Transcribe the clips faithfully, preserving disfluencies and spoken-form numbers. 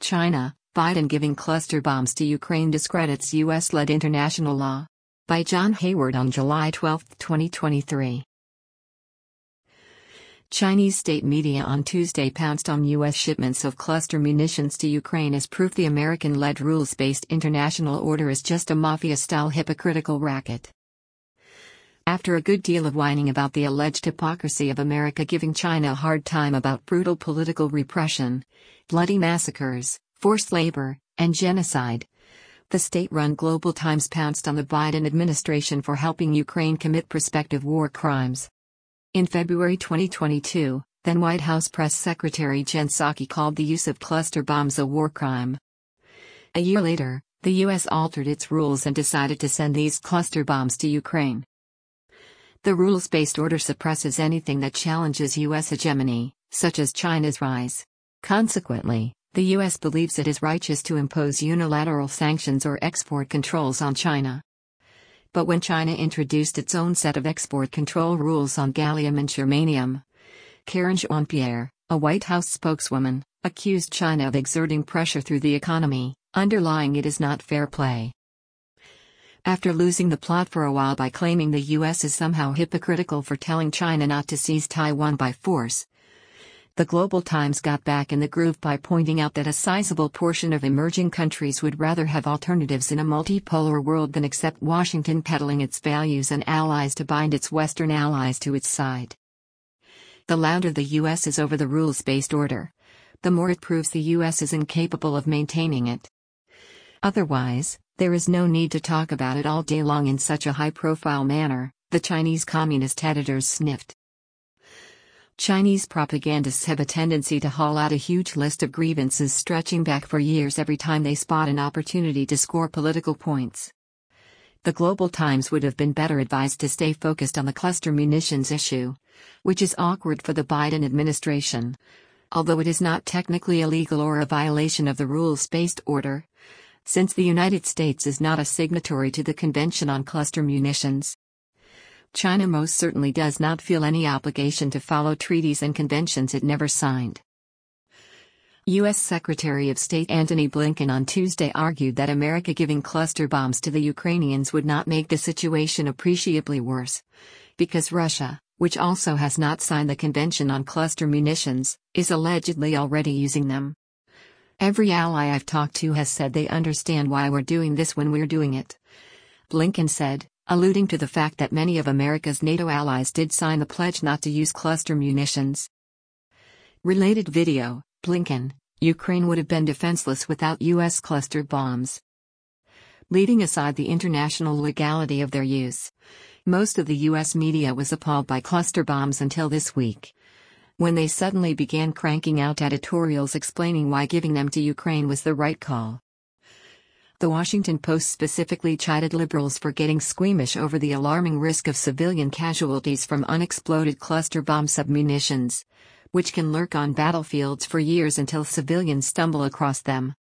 China, Biden giving cluster bombs to Ukraine discredits U S-led international law. By John Hayward on July twelfth, twenty twenty-three. Chinese state media on Tuesday pounced on U S shipments of cluster munitions to Ukraine as proof the American-led rules-based international order is just a mafia-style hypocritical racket. After a good deal of whining about the alleged hypocrisy of America giving China a hard time about brutal political repression, bloody massacres, forced labor, and genocide, the state-run Global Times pounced on the Biden administration for helping Ukraine commit prospective war crimes. In February twenty twenty-two, then White House Press Secretary Jen Psaki called the use of cluster bombs a war crime. A year later, the U S altered its rules and decided to send these cluster bombs to Ukraine. The rules-based order suppresses anything that challenges U S hegemony, such as China's rise. Consequently, the U S believes it is righteous to impose unilateral sanctions or export controls on China. But when China introduced its own set of export control rules on gallium and germanium, Karine Jean-Pierre, a White House spokeswoman, accused China of exerting pressure through the economy, underlying it is not fair play. After losing the plot for a while by claiming the U S is somehow hypocritical for telling China not to seize Taiwan by force, the Global Times got back in the groove by pointing out that a sizable portion of emerging countries would rather have alternatives in a multipolar world than accept Washington peddling its values and allies to bind its Western allies to its side. The louder the U S is over the rules-based order, the more it proves the U S is incapable of maintaining it. Otherwise, there is no need to talk about it all day long in such a high-profile manner, the Chinese Communist editors sniffed. Chinese propagandists have a tendency to haul out a huge list of grievances stretching back for years every time they spot an opportunity to score political points. The Global Times would have been better advised to stay focused on the cluster munitions issue, which is awkward for the Biden administration, although it is not technically illegal or a violation of the rules-based order, since the United States is not a signatory to the Convention on Cluster Munitions. China most certainly does not feel any obligation to follow treaties and conventions it never signed. U S Secretary of State Antony Blinken on Tuesday argued that America giving cluster bombs to the Ukrainians would not make the situation appreciably worse, because Russia, which also has not signed the Convention on Cluster Munitions, is allegedly already using them. Every ally I've talked to has said they understand why we're doing this when we're doing it, Blinken said, alluding to the fact that many of America's NATO allies did sign the pledge not to use cluster munitions. Related video, Blinken, Ukraine would have been defenseless without U S cluster bombs. Leaving aside the international legality of their use, most of the U S media was appalled by cluster bombs until this week, when they suddenly began cranking out editorials explaining why giving them to Ukraine was the right call. The Washington Post specifically chided liberals for getting squeamish over the alarming risk of civilian casualties from unexploded cluster bomb submunitions, which can lurk on battlefields for years until civilians stumble across them.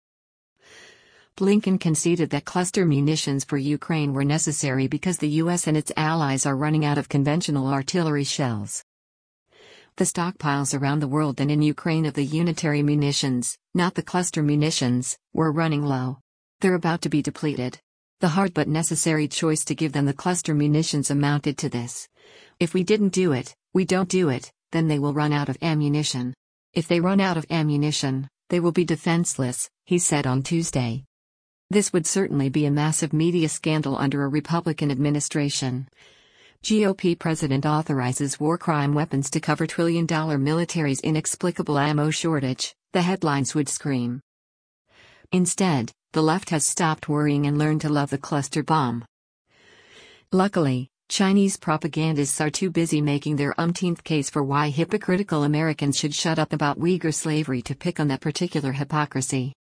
Blinken conceded that cluster munitions for Ukraine were necessary because the U S and its allies are running out of conventional artillery shells. The stockpiles around the world and in Ukraine of the unitary munitions, not the cluster munitions, were running low. They're about to be depleted. The hard but necessary choice to give them the cluster munitions amounted to this: if we didn't do it, we don't do it, then they will run out of ammunition. If they run out of ammunition, they will be defenseless, he said on Tuesday. This would certainly be a massive media scandal under a Republican administration. G O P president authorizes war crime weapons to cover trillion-dollar military's inexplicable ammo shortage, the headlines would scream. Instead, the left has stopped worrying and learned to love the cluster bomb. Luckily, Chinese propagandists are too busy making their umpteenth case for why hypocritical Americans should shut up about Uyghur slavery to pick on that particular hypocrisy.